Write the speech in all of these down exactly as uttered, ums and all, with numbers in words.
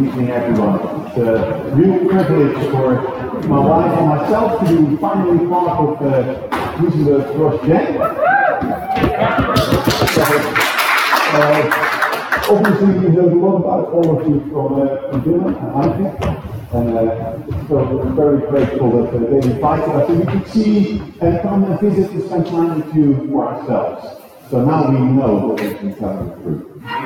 evening, everyone. It's a real privilege for my wife and myself to be finally part of uh, Musenberg Cross Gen. Uh, obviously, we heard a lot about all of you from, uh, from Dylan and Heike, and uh, so we're very grateful that uh, they invited us, and we could see and come and visit and spend time with you for ourselves. So now we know that we can tell the truth.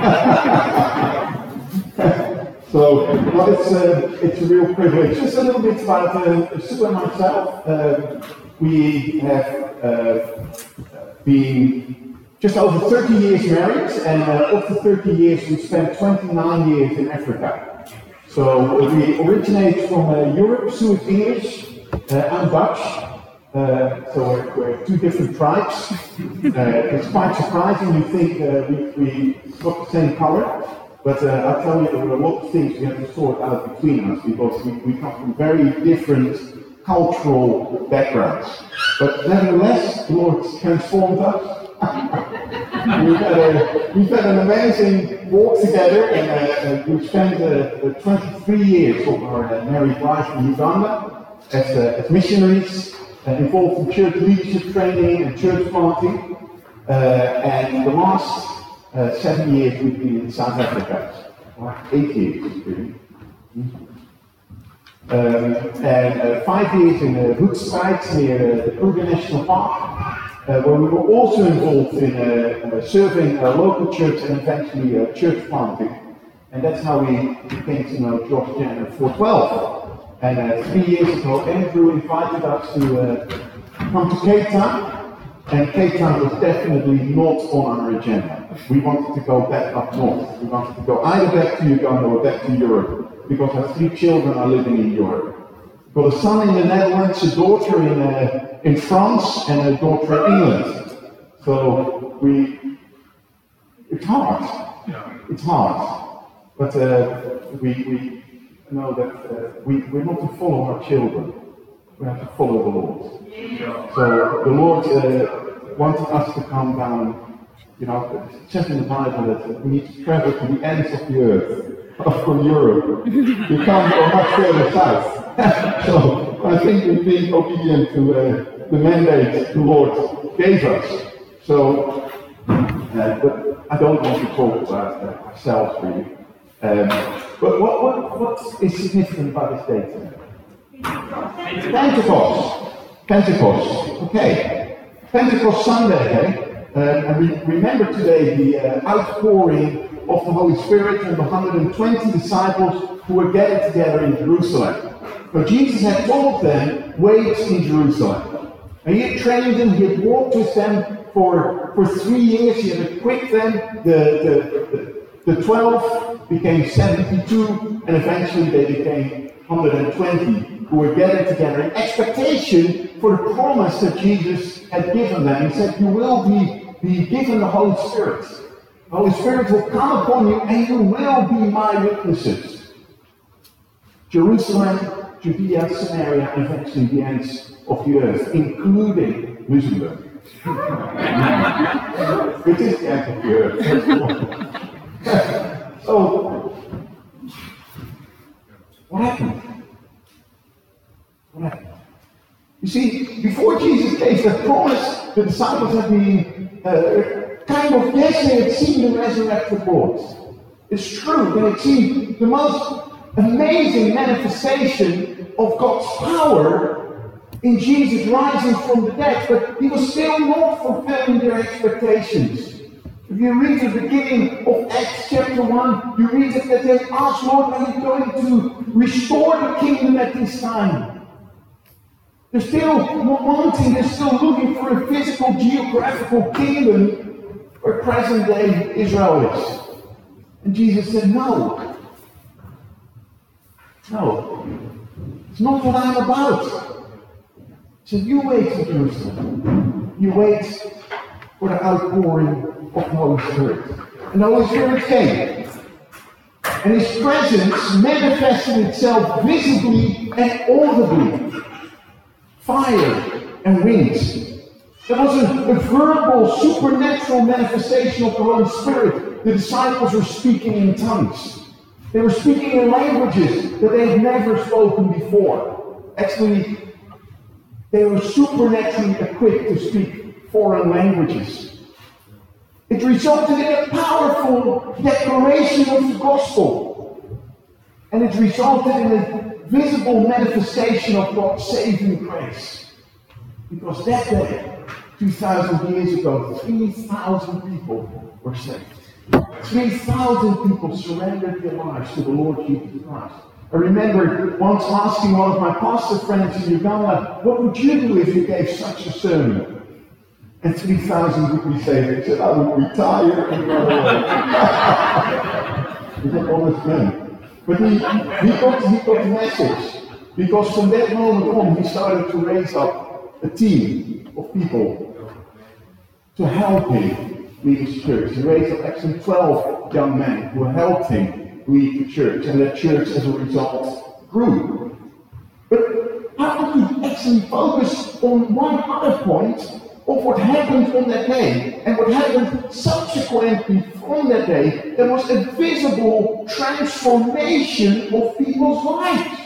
So, well, it's, uh, it's a real privilege. Just a little bit about uh, Sue and myself. Uh, we have uh, been just over thirty years married, and uh, of the thirty years, we spent twenty-nine years in Africa. So we originate from uh, Europe. Sue is English, uh, I'm Dutch. Uh, so we're, we're two different tribes. Uh, it's quite surprising. You think uh, we, we got the same color. But uh, I'll tell you, there were a lot of things we have to sort out between us because we, we come from very different cultural backgrounds. But nevertheless, the Lord transformed us. we've, had a, we've had an amazing walk together, and uh, uh, we've spent uh, twenty-three years of our uh, married life in Uganda as, uh, as missionaries, uh, involved in church leadership training and church planting. Uh, and the last Uh, seven years we've been in South Africa, or eight years really. Um, and uh, five years in uh, Hoedspruit near uh, the Kruger National Park, uh, where we were also involved in uh, uh, serving a local church and eventually uh, church planting. And that's how we came to know Josh Jenner four twelve. And uh, three years ago, Andrew invited us to uh, come to Cape Town. And Cape Town was definitely not on our agenda. We wanted to go back up north. We wanted to go either back to Uganda or back to Europe, because our three children are living in Europe. We've got a son in the Netherlands, a daughter in uh, in France, and a daughter in England. So we, it's hard. It's hard. But uh, we, we know that uh, we, we're not to follow our children. We have to follow the Lord. So the Lord uh, wanted us to come down, you know, it says in the Bible that we need to travel to the ends of the earth, from Europe. We can't go much further south. So I think we've been obedient to uh, the mandate the Lord gave us. So, uh, but I don't want to talk about uh, ourselves really. Um, but what, what, what is significant about this day today? Pentecost. Pentecost. Okay. Pentecost Sunday, eh? Uh, and we remember today the uh, outpouring of the Holy Spirit and the one hundred twenty disciples who were gathered together in Jerusalem. So Jesus had told them, wait in Jerusalem. And he had trained them, he had walked with them for, for three years, he had equipped them. The, the, the, the twelve became seventy-two, and eventually they became one hundred twenty. Who were gathered together in expectation for the promise that Jesus had given them. He said, you will be, be given the Holy Spirit. The Holy Spirit will come upon you and you will be my witnesses. Jerusalem, Judea, Samaria, and eventually the ends of the earth, including Musenberg. Which is the end of the earth. So, what happened? You see, before Jesus gave that promise, the disciples had been uh, kind of, yes, they had seen the resurrected Lord. It's true, they had seen the most amazing manifestation of God's power in Jesus rising from the dead, but he was still not fulfilling their expectations. If you read the beginning of Acts chapter one, you read that they asked, Lord, are you going to restore the kingdom at this time? They're still wanting, they're still looking for a physical, geographical kingdom where present-day Israel is. And Jesus said, no. No. It's not what I'm about. He said, you wait in Jerusalem. You wait for the outpouring of the Holy Spirit. And the Holy Spirit came. And his presence manifested itself visibly and audibly. Fire and winds. There was a, a verbal, supernatural manifestation of the Holy Spirit. The disciples were speaking in tongues. They were speaking in languages that they had never spoken before. Actually, they were supernaturally equipped to speak foreign languages. It resulted in a powerful declaration of the gospel. And it resulted in a visible manifestation of God's saving grace. Because that day, two thousand years ago, three thousand people were saved. three thousand people surrendered their lives to the Lord Jesus Christ. I remember once asking one of my pastor friends in Uganda, what would you do if you gave such a sermon? And three thousand would be saved. He said, I would retire and go away. He's an honest man. But he, he, got, he got the message. Because from that moment on, he started to raise up a team of people to help him lead his church. He raised up actually twelve young men who helped him lead the church, and that church as a result grew. But how could we actually focus on one other point of what happened on that day and what happened subsequently from that day? There was a visible transformation of people's lives.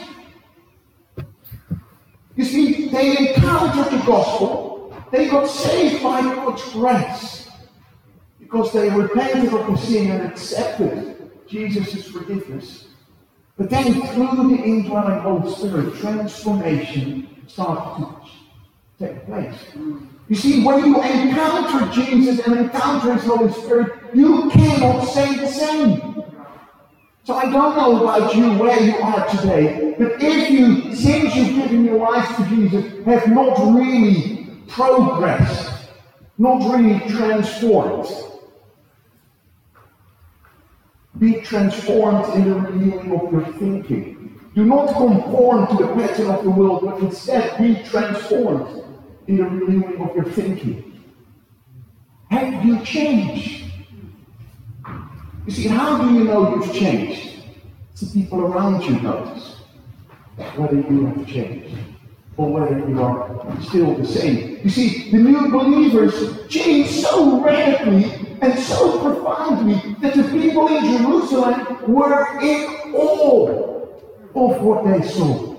You see, they encountered the gospel, they got saved by God's grace, because they repented of their sin and accepted Jesus' forgiveness. But then through the indwelling Holy Spirit, transformation started to take place. You see, when you encounter Jesus and encounter His Holy Spirit, you cannot stay the same. So I don't know about you, where you are today, but if you, since you've given your life to Jesus, have not really progressed, not really transformed, be transformed in the renewing of your thinking. Do not conform to the pattern of the world, but instead be transformed in the renewing of your thinking. Have you changed? You see, how do you know you've changed? It's the people around you notice whether you have changed or whether you are still the same. You see, the new believers changed so radically and so profoundly that the people in Jerusalem were in awe of what they saw.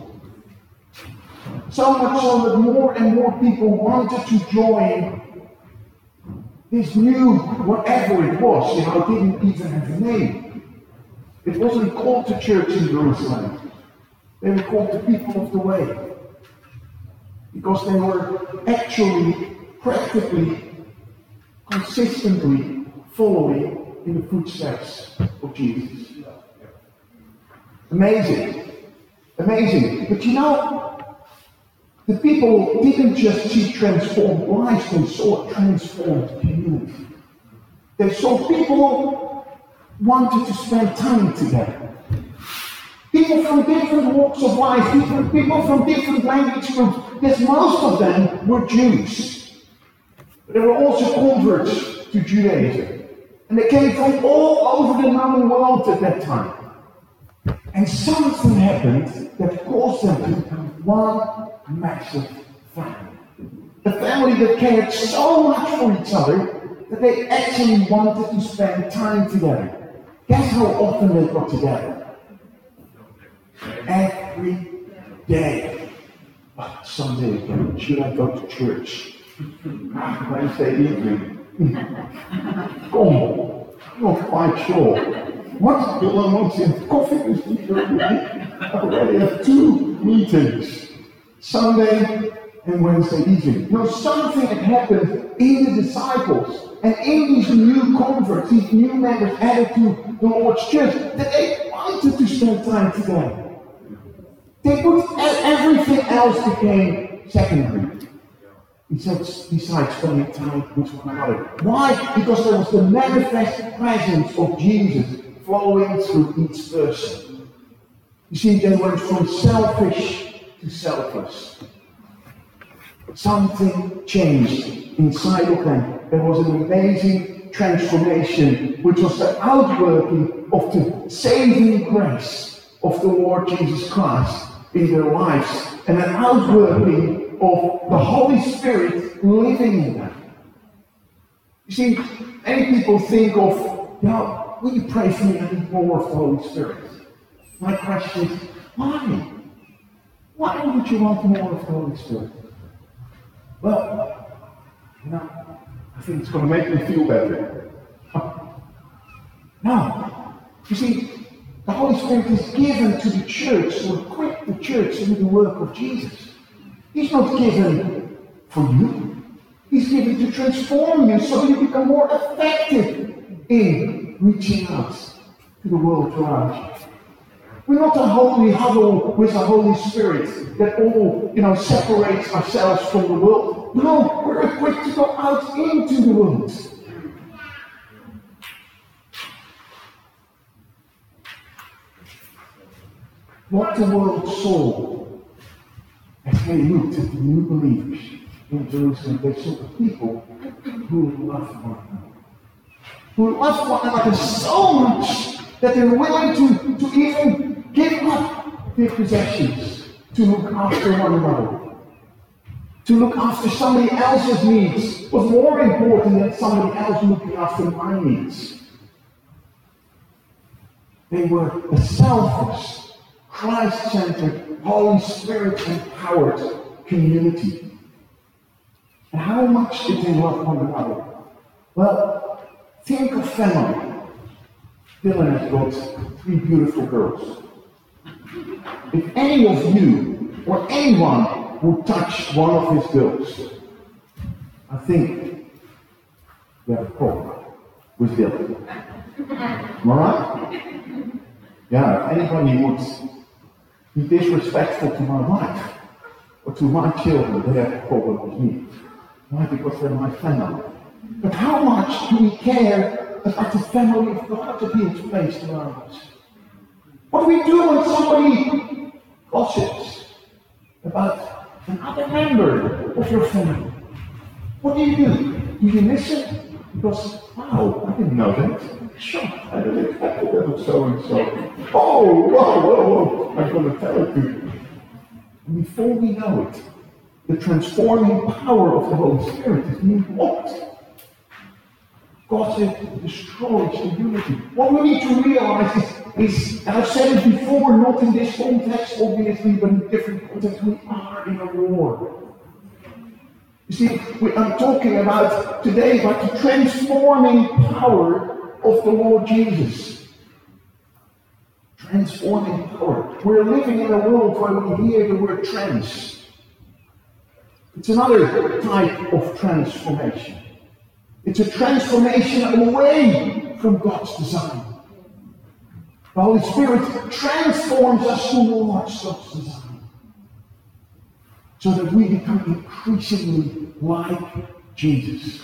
So much so that more and more people wanted to join this new, whatever it was. You know, it didn't even have a name. It wasn't called the church in Jerusalem. They were called the people of the way. Because they were actually, practically, consistently following in the footsteps of Jesus. Amazing. Amazing. But you know, the people didn't just see transformed lives, they saw a transformed community. They saw people wanted to spend time together. People from different walks of life, different people from different language groups. Yes, most of them were Jews. But there were also converts to Judaism. And they came from all over the known world at that time. And something happened that caused them to become one massive family. A family that cared so much for each other that they actually wanted to spend time together. Guess how often they got together? Every day. Oh, Sunday again, should I go to church? Wednesday evening. Come on, I'm not quite sure. What do I want in coffee with me? I already have two meetings. Sunday and Wednesday evening. You know, something had happened in the disciples and in these new converts, these new members added to the Lord's church, that they wanted to spend time together. They put everything else became secondary. Besides spending time with one another. Why? Because there was the manifest presence of Jesus flowing through each person. You see, they went from selfish to selfless. Something changed inside of them. There was an amazing transformation, which was the outworking of the saving grace of the Lord Jesus Christ in their lives, and an outworking of the Holy Spirit living in them. You see, many people think of, you know, will you pray for me? I need more of the Holy Spirit. My question is, why? Why would you want more of the Holy Spirit? Well, you know, I think it's going to make me feel better. No. You see, the Holy Spirit is given to the church to equip the church to do the work of Jesus. He's not given for you. He's given to transform you so you become more effective in reaching out to the world around you. We're not a holy huddle with a Holy Spirit that all, you know, separates ourselves from the world. No, we're equipped to go out into the world. What the world saw as they looked at the new believers in Jerusalem, they saw the people who loved one another. Who loved one another so much that they're willing to, to even give up their possessions to look after one another. To look after somebody else's needs was more important than somebody else looking after my needs. They were a selfless, Christ-centered, Holy Spirit-empowered community. And how much did they love one another? Well, think of family. Dylan has got three beautiful girls. If any of you or anyone would touch one of his girls, I think you have a problem with Dylan. Am I right? Yeah, if anybody would be disrespectful to my wife or to my children, they have a problem with me. Why? Because they're my family. But how much do we care about the family of God that He has placed around us? What do we do when somebody gossips about another member of your family? What do you do? Do you listen? Because, wow, I didn't know that. Sure, I didn't expect that of so and so. Oh, whoa, whoa, whoa, I'm going to tell it to you. And before we know it, the transforming power of the Holy Spirit is being blocked. Gossip destroys the unity. What we need to realize is, is, and I've said it before, not in this context, obviously, but in different contexts, we are in a war. You see, we, I'm talking about today about the transforming power of the Lord Jesus. Transforming power. We're living in a world where we hear the word trans. It's another type of transformation. It's a transformation away from God's design. The Holy Spirit transforms us towards God's design, so that we become increasingly like Jesus.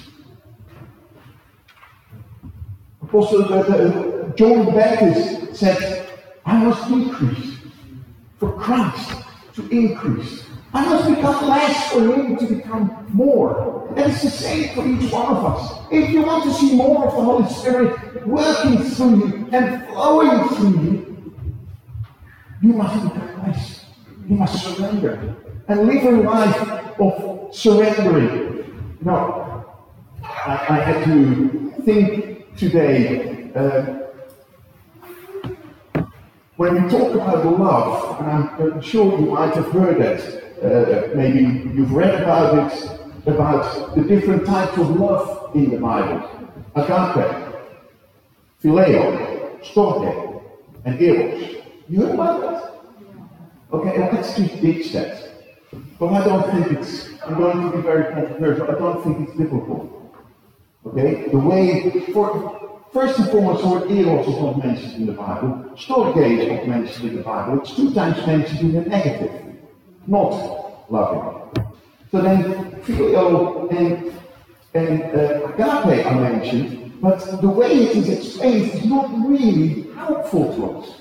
Apostle uh, John the Baptist said, I must decrease for Christ to increase. I must become less for Him to become more. And it's the same for each one of us. If you want to see more of the Holy Spirit working through you and flowing through you, you must become less. You must surrender. And live a life of surrendering. You know, I, I had to think today, uh, when we talk about love, and I'm sure you might have heard that, uh, maybe you've read about it, about the different types of love in the Bible. Agape, phileo, storge, and eros. You heard about that? Okay, well, let's just ditch that. But I don't think it's, I'm going to be very controversial, I don't think it's biblical. Okay? The way, for, first and foremost, the word eros is not mentioned in the Bible. Storge is not mentioned in the Bible. It's two times mentioned in the negative, not loving. So then, phileo and, and uh, agape are mentioned, but the way it is explained is not really helpful to us.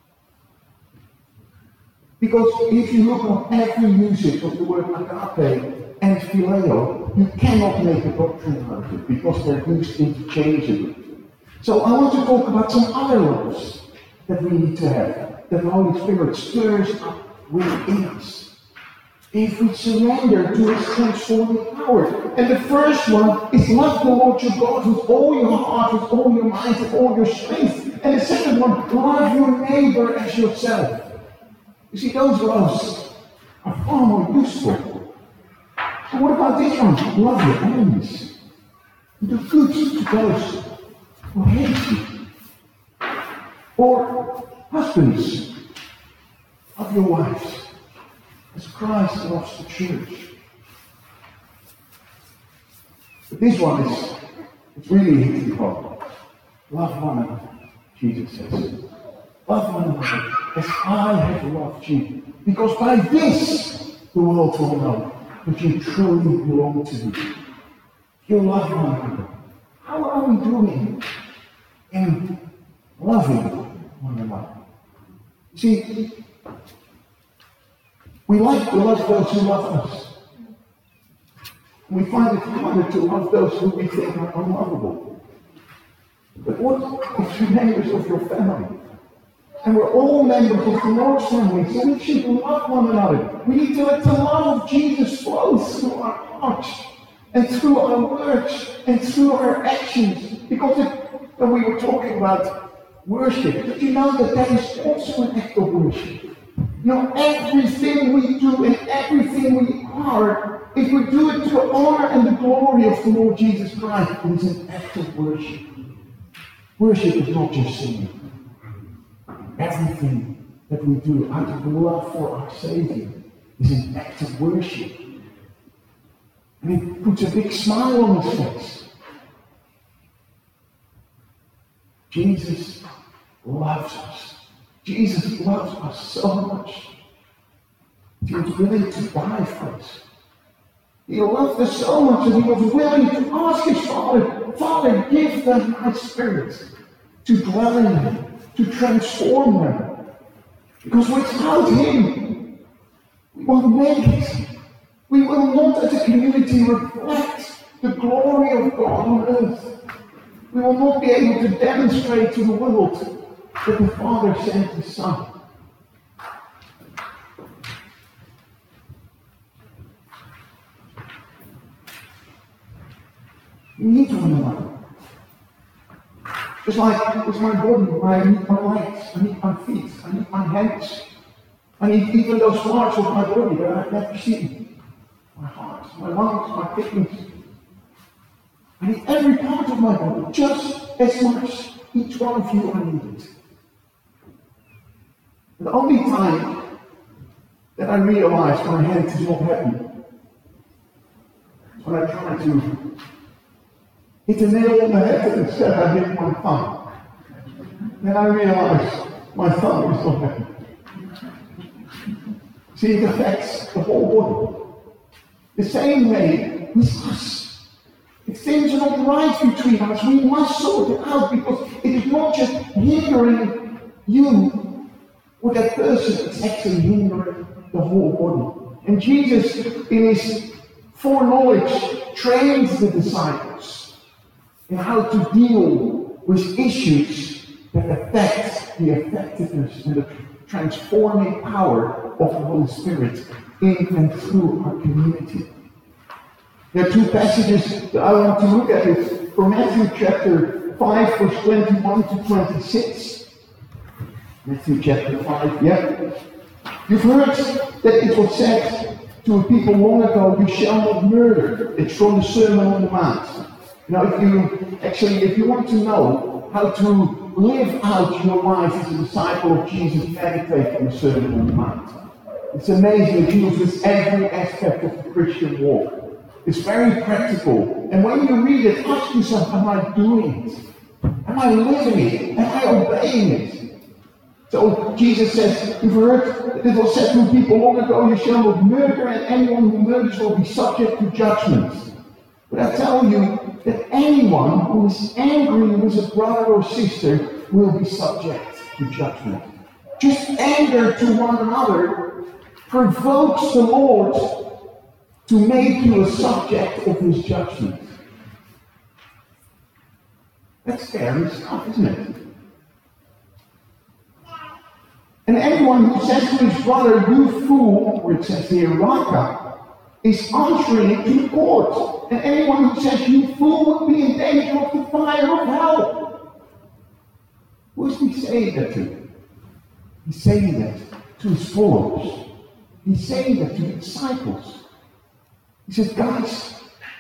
Because if you look on every usage of the word agape and phileo, you cannot make a doctrine out of it, because they're used interchangeably. So I want to talk about some other loves that we need to have, that the Holy Spirit stirs up within us. if we surrender to His transforming power. And the first one is love the Lord your God with all your heart, with all your mind, with all your strength. And the second one, love your neighbor as yourself. You see, those loves are far more useful. And what about this one? Love your enemies. Do good to those who hate you. Or husbands, love your wives as Christ loves the church. But this one is it's really hitting home. Love one another, Jesus says. Love one another as I have loved you. Because by this the world will know that you truly belong to me. You love one another. How are we doing in loving one another? See, we like to love those who love us. We find it harder to love those who we think are unlovable. But what if you're members of your family? And we're all members of the Lord's family, so we should love one another. We need to let the love of Jesus flow through our hearts, and through our words, and through our actions. Because if, when we were talking about worship, did you know that that is also an act of worship? You know, everything we do and everything we are, if we do it to the honor and the glory of the Lord Jesus Christ, it is an act of worship. Worship is not just singing. Everything that we do out of love for our Savior is an act of worship. And it puts a big smile on his face. Jesus loves us. Jesus loves us so much. He was willing to die for us. He loved us so much that he was willing to ask his Father, Father, give them my spirit to dwell in them, to transform them. Because without him, we won't make it. We will not as a community reflect the glory of God on earth. We will not be able to demonstrate to the world that the Father sent His Son. We need one another. Just like with my body, I need my legs, I need my feet, I need my hands. I need even those parts of my body that I've never seen. My heart, my lungs, my kidneys. I need every part of my body just as much. Each one of you, I need it. The only time that I realize my hand is not happy is when I try to hit a nail on the head instead I hit my thumb. Then I realize my thumb is not happy. See, it affects the whole body. The same way with us. If things are not right between us, we must sort it out, because it is not just hindering you or that person, it's actually hindering the whole body. And Jesus, in his foreknowledge, trains the disciples in how to deal with issues that affect the effectiveness and the transforming power of the Holy Spirit in and through our community. There are two passages that I want to look at. It from Matthew chapter five, verse twenty-one to twenty-six. Matthew chapter five, yeah. You've heard that it was said to a people long ago, you shall not murder. It's from the Sermon on the Mount. Now, if you actually, if you want to know how to live out your life as a disciple of Jesus, meditate on the Sermon on the Mount. It's amazing. It deals with every aspect of the Christian walk. It's very practical. And when you read it, ask yourself, am I doing it? Am I living it? Am I obeying it? So Jesus says, you've heard that it was said to people long ago, you shall not murder, and anyone who murders will be subject to judgment. But I tell you that anyone who is angry with a brother or sister will be subject to judgment. Just anger to one another provokes the Lord to make you a subject of his judgment. That's scary stuff, isn't it? And anyone who says to his brother, you fool, or it says here, raka, is answering it to the court. And anyone who says, you fool, would be in danger of the fire of hell. Who is he saying that to? He's saying that to his followers. He's saying that to the disciples. He says, guys,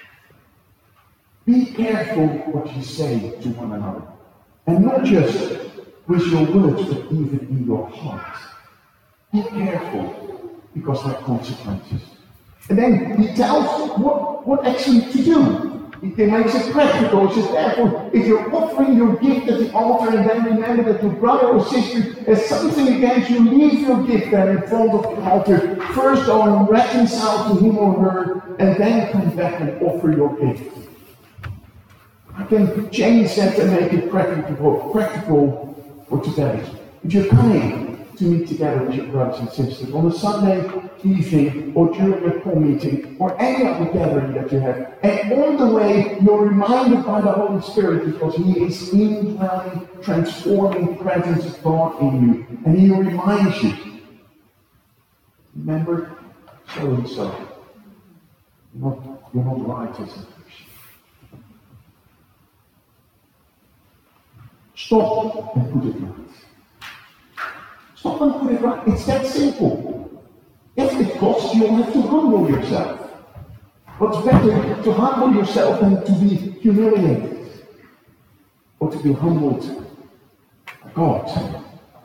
be careful what you say to one another. And not just with your words, but even in your heart. Be careful, because there are consequences. And then he tells what, what actually to do. He makes it practical. He says, therefore, if you're offering your gift at the altar and then remember that your brother or sister has something against you, leave your gift there in front of the altar. First go and reconcile to him or her, and then come back and offer your gift. I can change that and make it practical, practical for today. If you're coming to meet together with your brothers and sisters on a Sunday evening or during a call meeting or any other gathering that you have, and on the way you're reminded by the Holy Spirit because He is indwelling, transforming presence of God in you, and He reminds you, remember, so and so, you're not, you're not righteous. Stop and put it right. Stop and put it right. It's that simple. If it costs you, you have to humble yourself. What's better, to humble yourself than to be humiliated? Or to be humbled by God?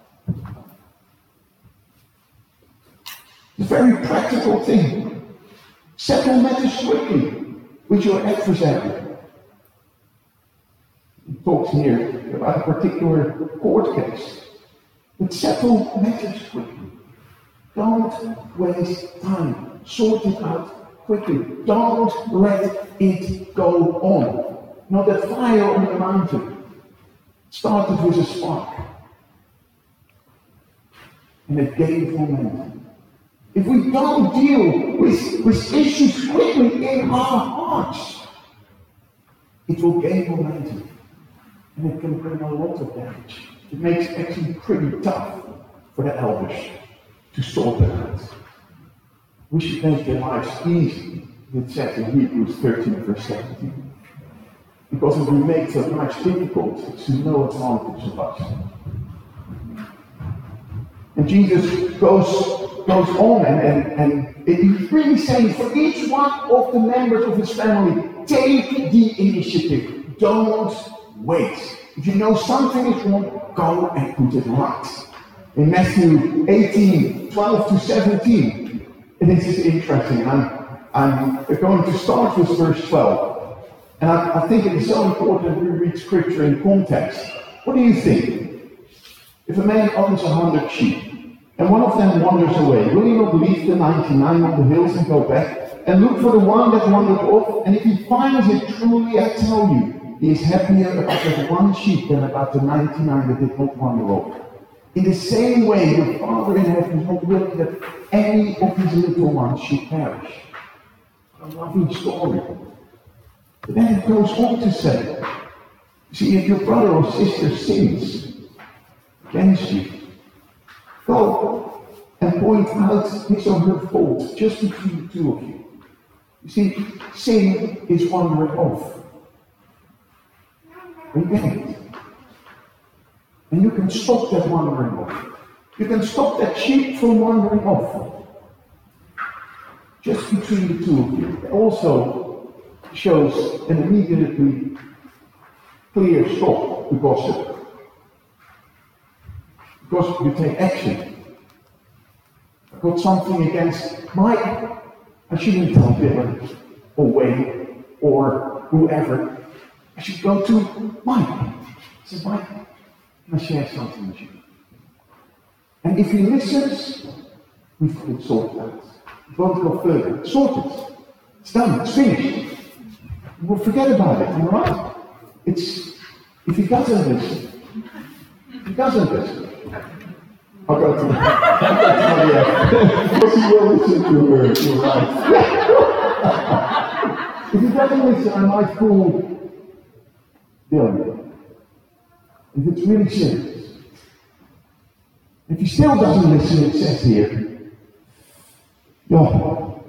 It's a very practical thing. Settle matters quickly with your adversary. He talks here about a particular court case. But settle matters quickly. Don't waste time. Sort it out quickly. Don't let it go on. You know, that fire on the mountain started with a spark. And it gained momentum. If we don't deal with, with issues quickly in our hearts, it will gain momentum. And it can bring a lot of damage. It makes it actually pretty tough for the elders to sort that out. We should make their lives easy, it says in Hebrews thirteen, verse seventeen. Because if we make their lives difficult, it's no advantage of us. And Jesus goes, goes on and, and, and he's really saying for each one of the members of his family, take the initiative. Don't wait. If you know something is wrong, go and put it right. In Matthew eighteen, twelve to seventeen, and this is interesting. I'm, I'm going to start with verse twelve. And I, I think it is so important we read scripture in context. What do you think? If a man owns a hundred sheep, and one of them wanders away, will he not leave the ninety-nine on the hills and go back, and look for the one that wandered off? And if he finds it, truly I tell you, he is happier about that one sheep than about the ninety-nine that did not wander off. In the same way, your Father in heaven is not willing that any of his little ones should perish. A lovely story. But then it goes on to say, see, if your brother or sister sins against you, go and point out his or her fault just between the two of you. You see, sin is wandering off. You get it. And you can stop that wandering off. You can stop that sheep from wandering off. Just between the two of you. It also shows an immediately clear stop to gossip. Because you take action. I've got something against Mike. I shouldn't tell Dylan or Wayne or whoever. I should go to Mike. I said, Mike, can I share something with you? And if he listens, we've got it sorted out. We won't go further. It's sorted. It's done. It's finished. We'll forget about it, all right? It's, if he doesn't listen, if he doesn't listen, I'll go to Maria. Because he will listen to her, you're right. If he doesn't listen, I might fool Dylan. If it's really serious, If he still doesn't listen, it says here, yeah,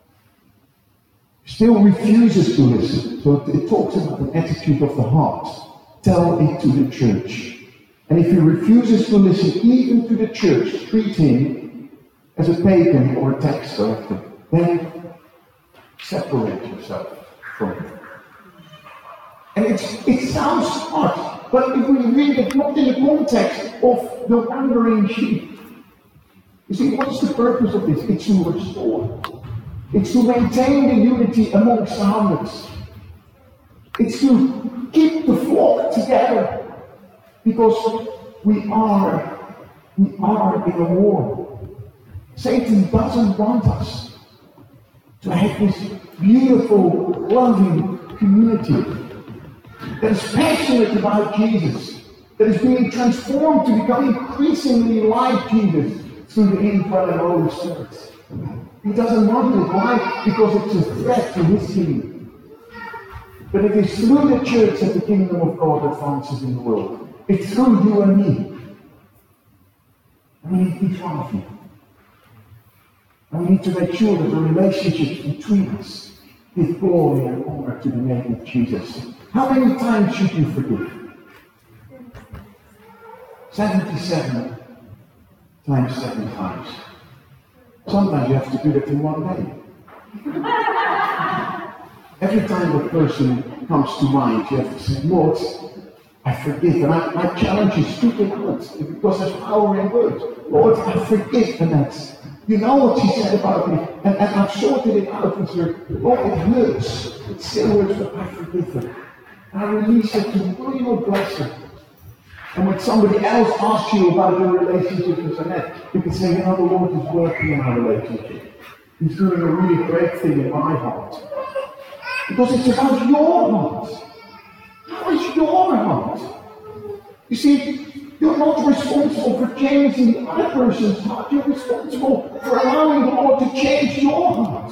still refuses to listen. So it talks about an attitude of the heart. Tell it to the church. And if he refuses to listen even to the church, treat him as a pagan or a tax collector. Then separate yourself from him. And it's, it sounds hard, but if we read it not in the context of the wandering sheep, you see, what's the purpose of this? It's to restore. It's to maintain the unity amongst the hundreds. It's to keep the flock together. Because we are, we are in a war. Satan doesn't want us to have this beautiful, loving community that is passionate about Jesus, that is being transformed to become increasingly like Jesus through the indwelling Holy Spirit. He doesn't want it. Why? Because it's a threat to his kingdom. But it is through the church that the kingdom of God advances in the world. It's through you and me. And we need each one of you. And we need to make sure that the relationships between us give glory and honor to the name of Jesus. How many times should you forgive? seventy-seven times seven times. Sometimes you have to do that in one day. Every time a person comes to mind, you have to say, Lord, I forgive. And I, my challenge is speaking out, because there's power in words. Lord, I forgive. And that's, you know what she said about me. And, and I've sorted it out with her. Lord, it hurts. It still hurts, but I forgive her. And I release it to real blessing. And when somebody else asks you about your relationship with Annette, you can say, you know, the Lord is working in our relationship. He's doing a really great thing in my heart. Because it's about your heart. How is your heart? You see, you're not responsible for changing the other person's heart. You're responsible for allowing the Lord to change your heart.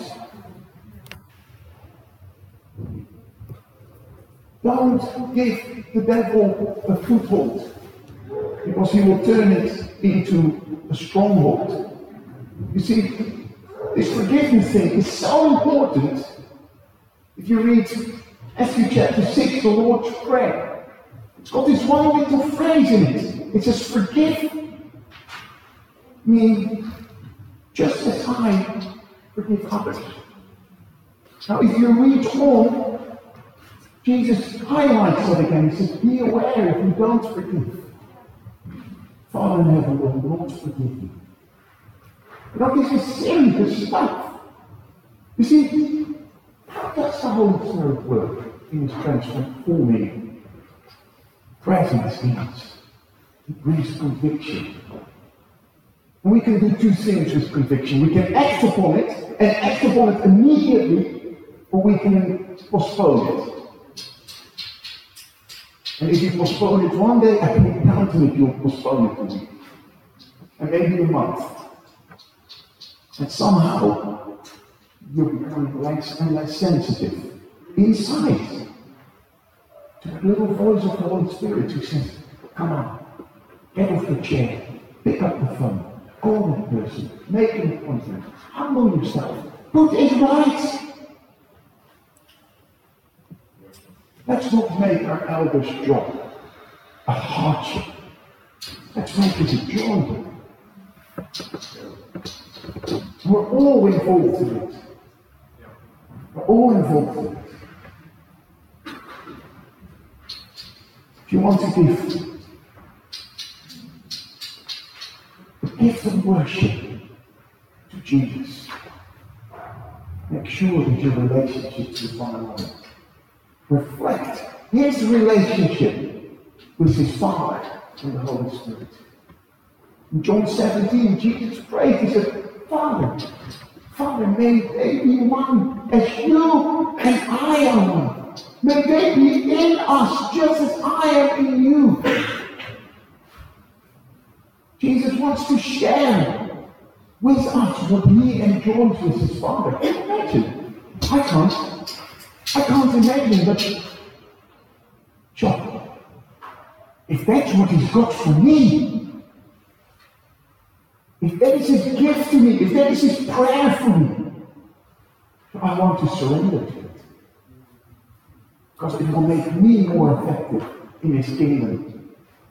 Don't give the devil a foothold, because he will turn it into a stronghold. You see, this forgiveness thing is so important. If you read Matthew chapter six, the Lord's Prayer, it's got this one little phrase in it. It says, forgive me just as I forgive others. Now, if you read on, Jesus highlights that again. He says, be aware if you don't forgive, Father in heaven will not forgive you. Now, this is serious stuff. You see, how does the Holy Spirit work in His transforming presence in us? It brings conviction. And we can do two things with conviction. We can act upon it, and act upon it immediately, or we can postpone it. And if you postpone it one day, I can count on it, you'll postpone it a week. And maybe a month. And somehow, you're becoming less and less sensitive inside to the little voice of the Holy Spirit who says, come on, get off the chair, pick up the phone, call that person, make an appointment, humble yourself, put it right. Let's not make our elders' job a hardship. Let's make it a joy. We're all involved in it. We're all involved in it. If you want to give the gift of worship to Jesus, make sure that your relationships with one another reflect his relationship with his Father and the Holy Spirit. In John seventeen, Jesus prayed, he said, Father, Father, may they be one as you and I are one. May they be in us just as I am in you. Jesus wants to share with us what he enjoys with his Father. Imagine. I can't. I can't imagine, but John, if that's what he's got for me, if that is His gift to me, if that is His prayer for me, I want to surrender to it. Because it will make me more effective in His kingdom.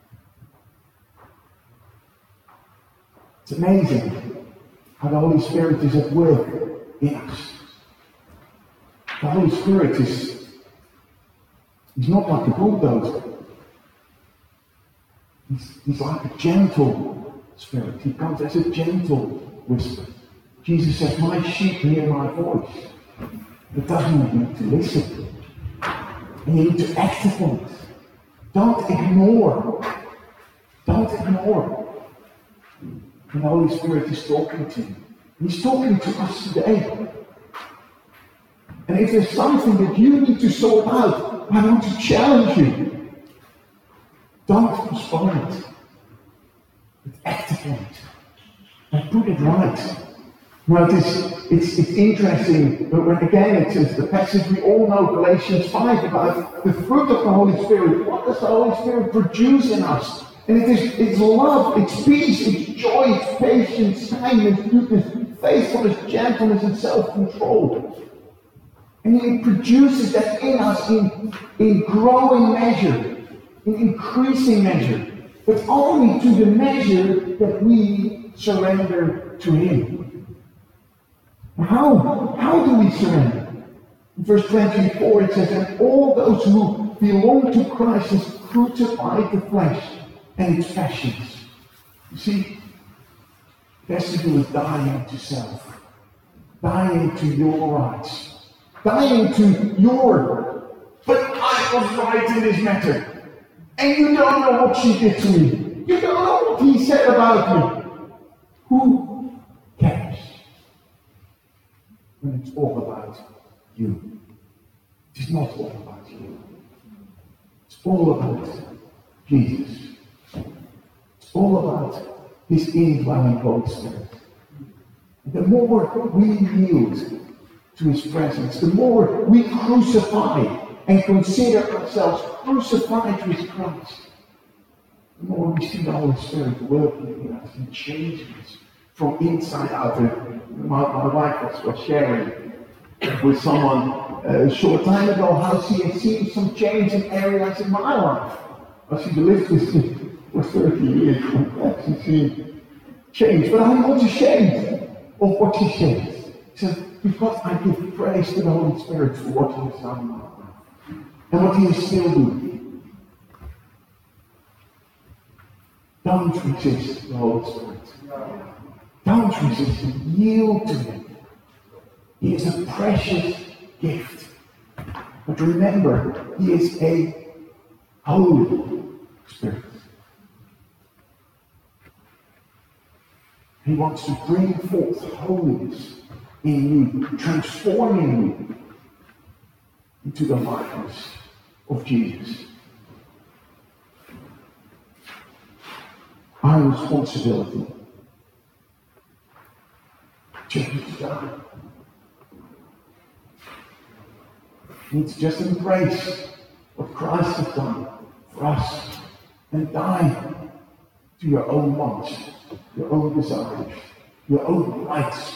It's amazing how the Holy Spirit is at work in us. The Holy Spirit is, is not like a bulldozer. He's, he's like a gentle spirit. He comes as a gentle whisper. Jesus says, my sheep hear my voice. It doesn't need to listen. And you need to act upon it. Don't ignore. Don't ignore. And the Holy Spirit is talking to you. He's talking to us today. And if there's something that you need to sort out, I want to challenge you. Don't postpone it. But act upon it. And put it right. Now it is, it's, it's interesting, but when again it says the passage we all know, Galatians five, about the fruit of the Holy Spirit. What does the Holy Spirit produce in us? And it is it's love, it's peace, it's joy, it's patience, kindness, goodness, faithfulness, gentleness, and self-control. And He produces that in us in, in growing measure, in increasing measure, but only to the measure that we surrender to Him. How? How do we surrender? In verse twenty-four it says, and all those who belong to Christ has crucified the flesh and its passions. You see, it has to do with dying to self, dying to your rights, dying to your, but I was right in this matter, and you don't know what she did to me. You don't know what he said about me. Who cares? When it's all about you. It is not all about you. It's all about Jesus. It's all about His indwelling Holy Spirit. The more we yield to His presence, the more we crucify and consider ourselves crucified with Christ, the more we see the Holy Spirit working in us and changing us from inside out. My, my wife was, was sharing with someone uh, a short time ago how she had seen some change in areas in my life. As she lived with me for thirty years, she's seen change. But I'm not ashamed of what she says. She says, because I give praise to the Holy Spirit for what He has done in my life and what He is still doing. Don't resist the Holy Spirit. Don't resist Him. Yield to Him. He is a precious gift. But remember, He is a Holy Spirit. He wants to bring forth holiness in you, transforming you into the likeness of Jesus. Our responsibility to die. You need to just embrace what Christ has done for us and die to your own wants, your own desires, your own rights.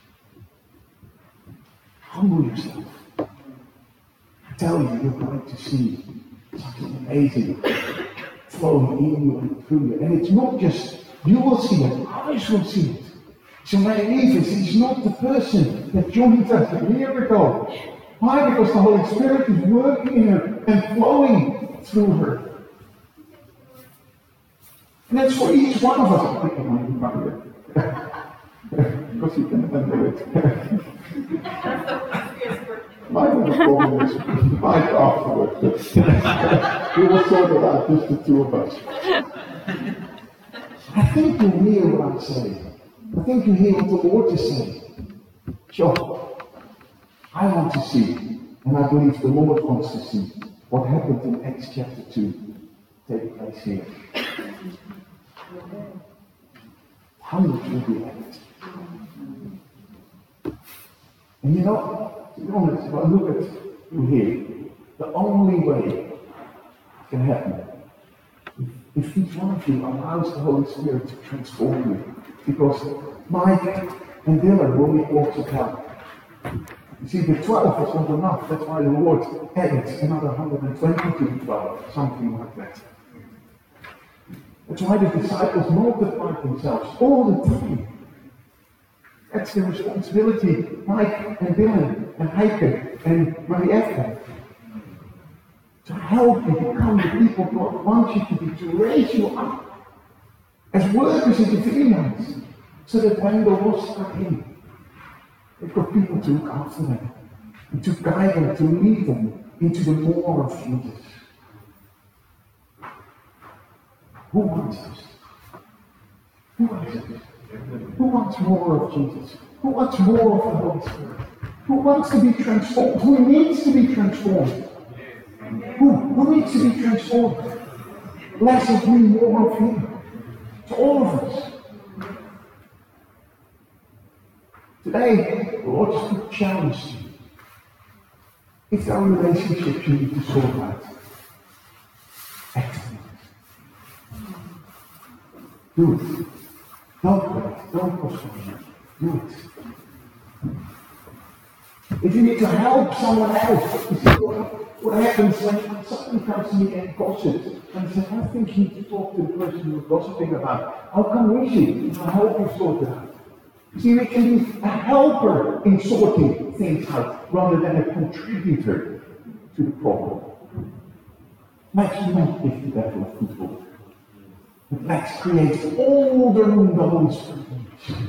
Humble yourself. I tell you, you're going to see something amazing flowing in you and through you. And it's not just you will see it, others will see it. So Mary Eve is not the person that joined us a year ago. Why? Because the Holy Spirit is working in her and flowing through her. And that's for each one of us. I think I might be funny. Because you can handle it. My only problem is right afterwards. We will sort it out, just the two of us. I think you hear what I'm saying. I think you hear what the Lord is saying. Sure. I want to see, and I believe the Lord wants to see, what happened in Acts chapter two take place here. Hundreds will be added. And you know, to be honest, if I look at you here, the only way it can happen if each one of you allows the Holy Spirit to transform you because Mike and Dylan will need lots of help. You see, the twelve was not enough. That's why the Lord added another one hundred twenty to the twelve, something like that. That's why the disciples multiplied themselves all the time. That's the responsibility, Mike and Dylan and Heike and Mariette, to help you become the people God wants you to be, to raise you up as workers in the vineyards, so that when the lost come in, they've got people to look after them, and to guide them, to lead them into the more of Jesus. Who wants this? Who wants this? Who wants more of Jesus? Who wants more of the Holy Spirit? Who wants to be transformed? Who needs to be transformed? Who, who needs to be transformed? Less of me, more of Him. To all of us. Today, the Lord just challenged you. If there are relationships you need to sort out, excellent. Do it. Don't wait. Don't postpone it. Do it. If you need to help someone else, you see what, what happens when someone comes to me and gossips and says, I think you need to talk to the person you're gossiping about. I'll come with you. I'll help you sort it out. You see, we can be a helper in sorting things out rather than a contributor to the problem. Max do not give the devil a football. But Max creates all the room the Holy Spirit needs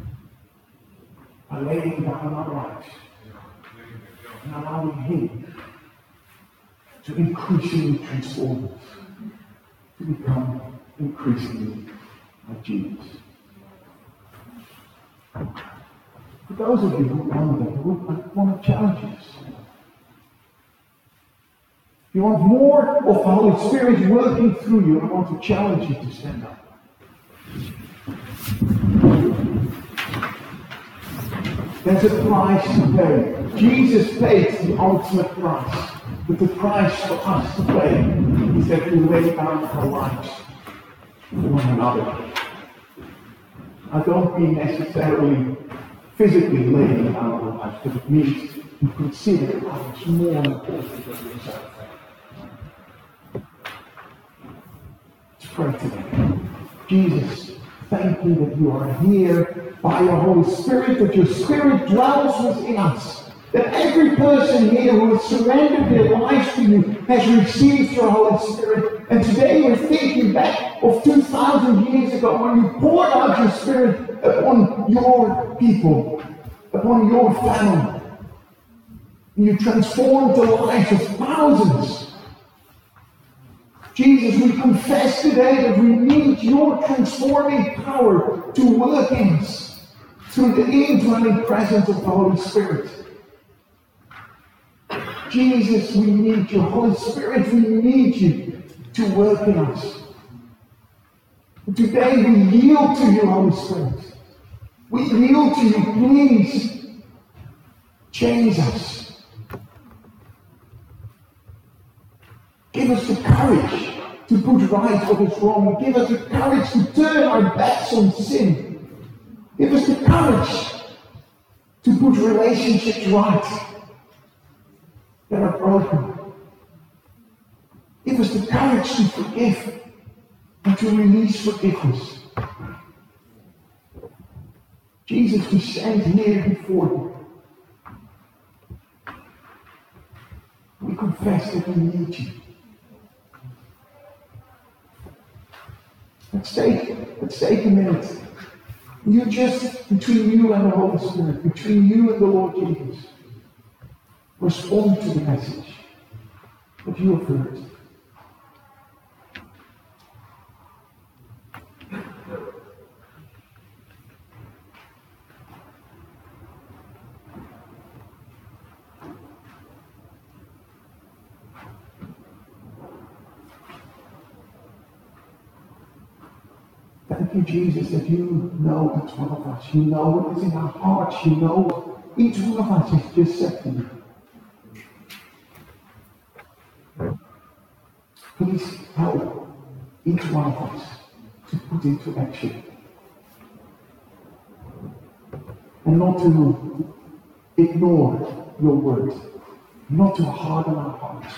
by laying down our lives and allowing Him to increasingly transform us, to become increasingly like Jesus. For those of you who wonder, who want to challenge us, if you want more of the Holy Spirit working through you, I want to challenge you to stand up. There's a price to pay. Jesus paid the ultimate price. But the price for us to pay is that we lay down our lives for one another. I don't mean necessarily physically laying down our lives, but it means you consider others more important than yourself. Let's pray today. Jesus, thank you that you are here by your Holy Spirit, that your Spirit dwells within us. That every person here who has surrendered their lives to you has received your Holy Spirit. And today we're thinking back of two thousand years ago when you poured out your Spirit upon your people, upon your family. And you transformed the lives of thousands. Jesus, we confess today that we need your transforming power to work in us through the indwelling presence of the Holy Spirit. Jesus, we need your Holy Spirit. We need you to work in us. And today we yield to you, Holy Spirit. We yield to you. Please change us. Give us the courage to put right what is wrong. Give us the courage to turn our backs on sin. Give us the courage to put relationships right that are broken. Give us the courage to forgive and to release forgiveness. Jesus, we stand here before you. We confess that we need you. Let's take, let's take a minute. You just, between you and the Holy Spirit, between you and the Lord Jesus, respond to the message that you have heard. Thank you, Jesus, that you know each one of us. You know what is in our hearts. You know what each one of us has just said to you. Please help each one of us to put into action and not to ignore your word, not to harden our hearts.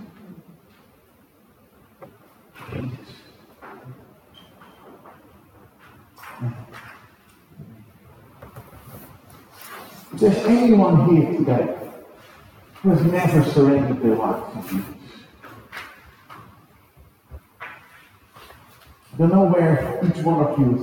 If there's anyone here today who has never surrendered their life to Jesus, I don't know where each one of you